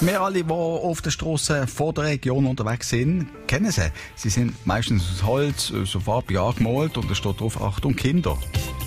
Wir alle, die auf der Strasse vor der Region unterwegs sind, kennen sie. Sie sind meistens aus Holz, so farbig angemalt und da steht drauf «Achtung Kinder».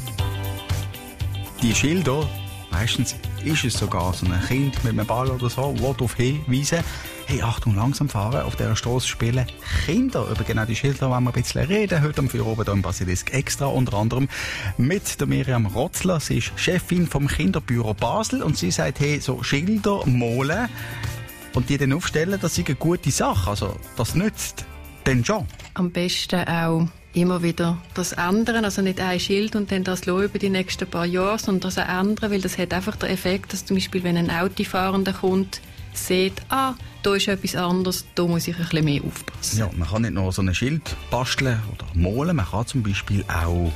Die Schilder, meistens ist es sogar so ein Kind mit einem Ball oder so, der darauf hinweisen, hey, Achtung, langsam fahren, auf dieser Strasse spielen Kinder. Über genau die Schilder wollen wir ein bisschen reden. Heute am Feierabend hier im Basilisk Extra, unter anderem mit der Miriam Rotzler. Sie ist Chefin vom Kinderbüro Basel und sie sagt, hey, so Schilder malen und die dann aufstellen, das ist eine gute Sache. Also, das nützt dann schon. Am besten auch immer wieder das ändern, also nicht ein Schild und dann das über die nächsten paar Jahre, sondern das auch ändern, weil das hat einfach den Effekt, dass zum Beispiel, wenn ein Autofahrender kommt, sieht, da ist etwas anderes, da muss ich ein bisschen mehr aufpassen. Ja, man kann nicht nur so ein Schild basteln oder malen, man kann zum Beispiel auch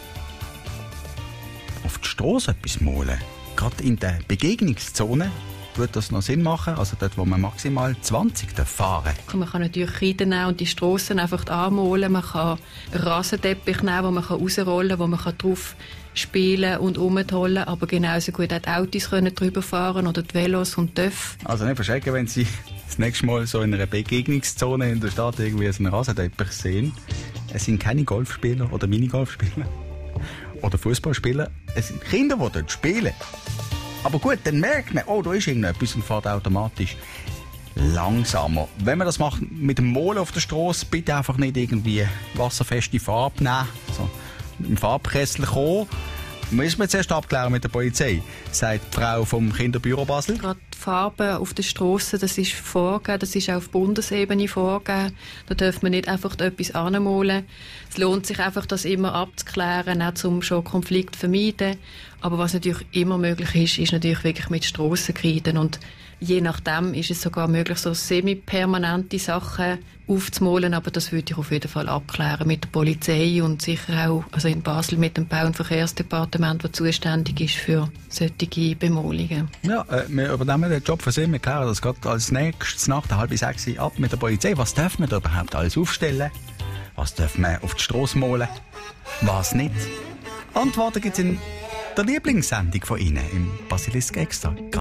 auf die Strasse etwas malen. Gerade in der Begegnungszone würde das noch Sinn machen, also dort, wo man maximal 20 fahren darf. Man kann natürlich Kreide nehmen und die Strassen einfach anmalen, man kann einen Rasenteppich nehmen, wo man rausrollen kann, wo man drauf spielen und rumtollen, aber genauso gut auch die Autos können drüber fahren oder die Velos und die Töpfe. Also nicht verschrecken, wenn Sie das nächste Mal so in einer Begegnungszone in der Stadt irgendwie so einen Rasenteppich sehen. Es sind keine Golfspieler oder Minigolfspieler oder Fußballspieler, es sind Kinder, die dort spielen. Aber gut, dann merkt man, oh, da ist irgendetwas und fährt automatisch langsamer. Wenn man das macht mit dem Malen auf der Strasse, bitte einfach nicht irgendwie wasserfeste Farbe nehmen. Also im Farbkessel kommen. Müssen wir zuerst abklären mit der Polizei, sagt die Frau vom Kinderbüro Basel. Gerade die Farbe auf der Strasse, das ist vorgegeben, das ist auch auf Bundesebene vorgegeben. Da darf man nicht einfach etwas anmalen. Es lohnt sich einfach, das immer abzuklären, auch um schon Konflikte zu vermeiden. Aber was natürlich immer möglich ist natürlich wirklich mit Strassenkreiden. Und je nachdem ist es sogar möglich, so semi-permanente Sachen aufzumalen, aber das würde ich auf jeden Fall abklären mit der Polizei und sicher auch also in Basel mit dem Bau- und Verkehrsdepartement, das zuständig ist für solche Bemalungen. Ja, wir übernehmen den Job für Sie. Wir klären das gerade als nächstes nach der 5:30 ab mit der Polizei. Was darf man da überhaupt alles aufstellen? Was darf man auf die Strasse malen? Was nicht? Antworten gibt es in der Lieblingssendung von Ihnen im Basilisk Extra.